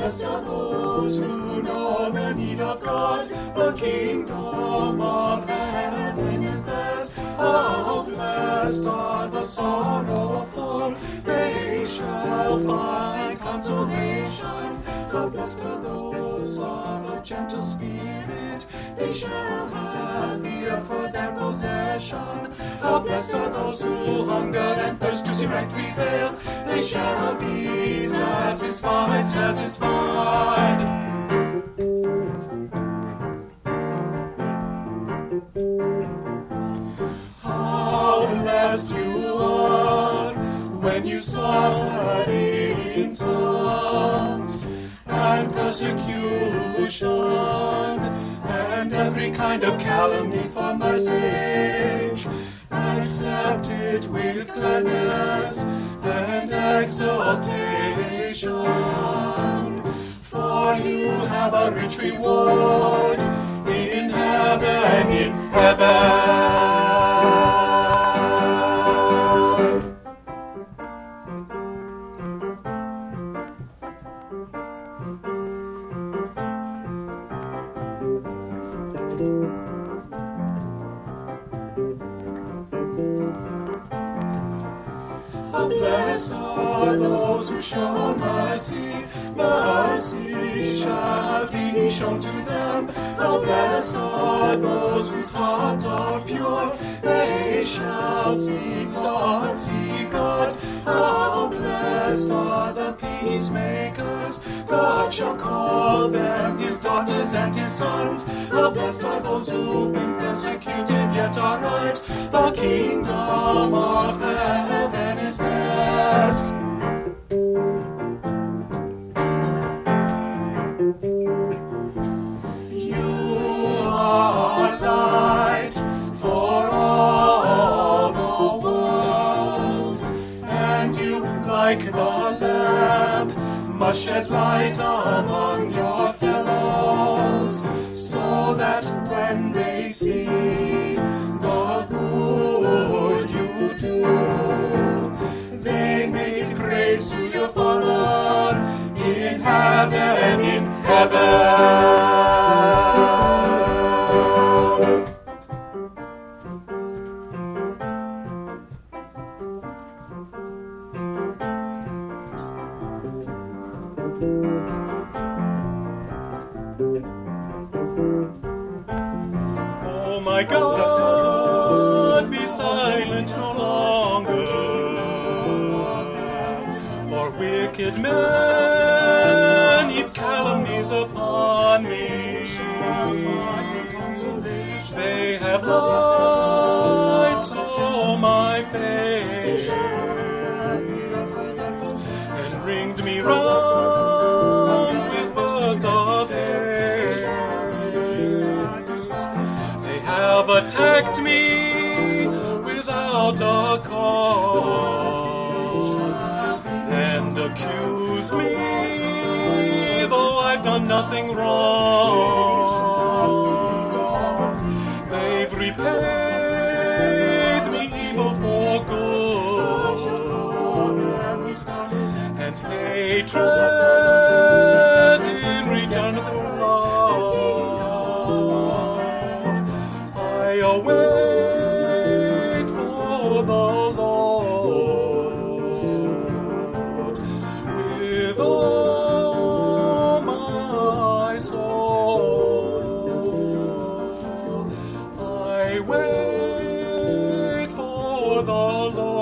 Blessed are those who know the need of God. The kingdom of heaven is theirs. Oh, blessed are the sorrowful, they shall find consolation. Oh, blessed are those of a gentle spirit, they shall have the earth for their possession. Oh, blessed are those who hunger and thirst to see right prevail, they shall be satisfied, satisfied. How blessed you are when you suffer insults and persecution and every kind of calumny for my sake. Accept it with gladness and exaltation, for you have a rich reward in heaven, in heaven. How blessed are those who show mercy, mercy shall be shown to them. How blessed are those whose hearts are pure, they shall see God, see God. How blessed are the peacemakers, God shall call them his daughters and his sons. How blessed are those who've been persecuted yet are right, the kingdom of heaven is theirs. You are light for all the world, and you, like the lamp, must shed light among your fellows, so that when they see the good you do, they may give praise to your Father in heaven, in heaven. Oh my God, be silent no longer, for wicked men heap calumnies upon me. They have lied so my face and ringed me round with words of hate. They have attacked me without a cause and accused me, though I've done nothing wrong. They've repaid me evil for good, and hatred in return for love. I await for the Lord with all my soul. I wait for the Lord.